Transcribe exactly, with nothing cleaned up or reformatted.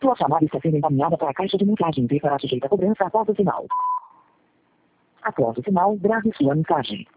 Sua chamada está sendo encaminhada para a caixa de mensagem e será sujeita a cobrança após o sinal. Após o sinal, grave sua mensagem.